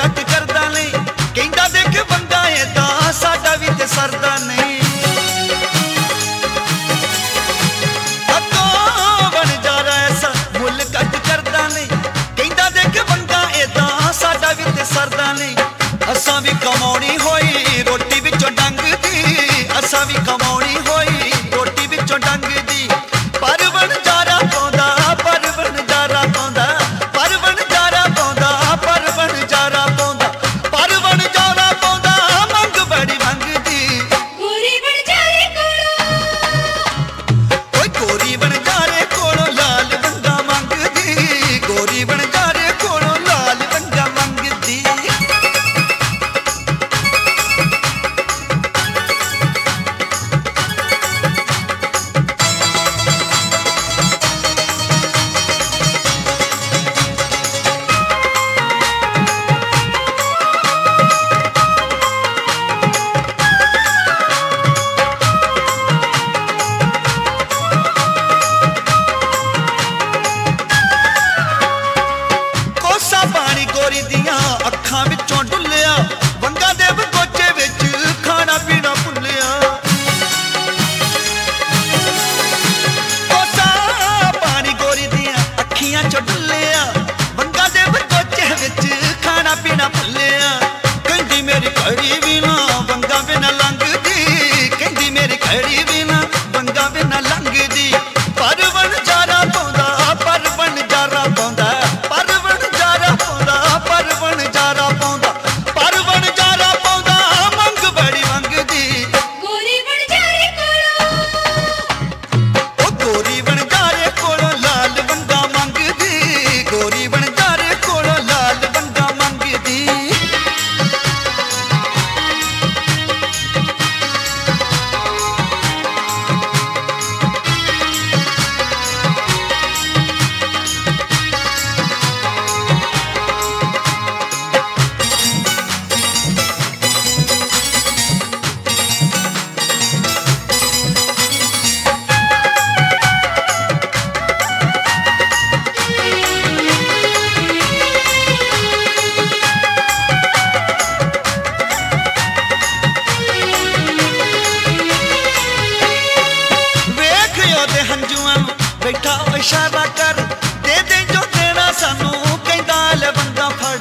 घट करदा नहीं, कहंदा देख बंदा एदा साडा भी ते सरदा नहीं। अगों बन जा रहा ऐसा मुल घट करदा नहीं, कहंदा देख बंदा एदा साडा भी ते सरदा नहीं। असां भी कमाउणी होई रोटी विचों डंग दी, असां भी कमाउणी होई रोटी विचों डंग दी। पर बनजारा पाउंदा, पर बनजारा पाउंदा, पर बनजारा पाउंदा, पर बनजारा पाउंदा, पर बनजारा पाउंदा, मंग बड़ी मंगदी। गोरी बनजारे कोलों, ओए गोरी बनजारे कोलों लाल बंगा मंगदी, गोरी बनजारे कोलों लाल बंगा मंगदी। कोसा पानी गोरी दियां अखां विचों डुल्लिया, वंगा दे बगोचे विच खाना पीना भुल्लिया। कोसा पानी गोरी दियां अखियां चों डुल्लिया, वंगा दे बगोचे विच खाना पीना भुल्लिया। कहंदी मेरी घड़ी भी ना वंगा बिना लंघदी, कहंदी मेरी घड़ी भी ना वंगा बिना लंघदी। पर बनजारा पाउंदा, पर बनजारा पाउंदा, पर बनजारा पाउंदा, पर बनजारा पाउंदा, पर बनजारा पाउंदा, मंग बड़ी मंगदी। गोरी बनजारे कोलों, ओ गोरी बनजारे कोलों लाल बंगा मंगदी, गोरी बनजारे कोलों लाल बंगा मंगदी। वेख ओदे हंजुआं नूं बैठा ओ इशारा कर, दे दे जो देना सानू कहंदा ले बंगा फड़।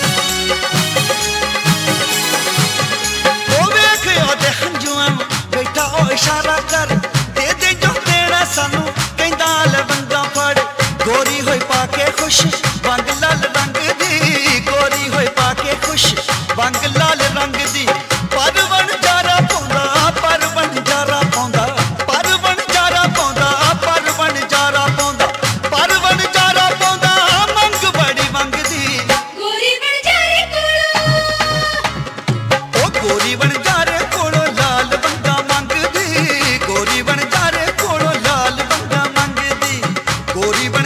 ओ वेख ओदे हंजुआं नूं बैठा ओ इशारा कर, दे दे जो देना सानू कहंदा ले बंगा फड़। गोरी होई पाके खुश वंग लाल रंग दी, गोरी होई पाके खुश वंग लाल रंग दी। पर बनजारा पाउंदा, पर बनजारा पाउंदा, पर बनजारा पाउंदा, पर बनजारा पाउंदा, पर बनजारा पाउंदा, मंग बड़ी मंगदी। गोरी बनजारे कोलों, ओ गोरी बनजारे कोलों लाल बंगा मंगदी, गोरी बनजारे कोलों लाल बंगा मंगदी, गोरी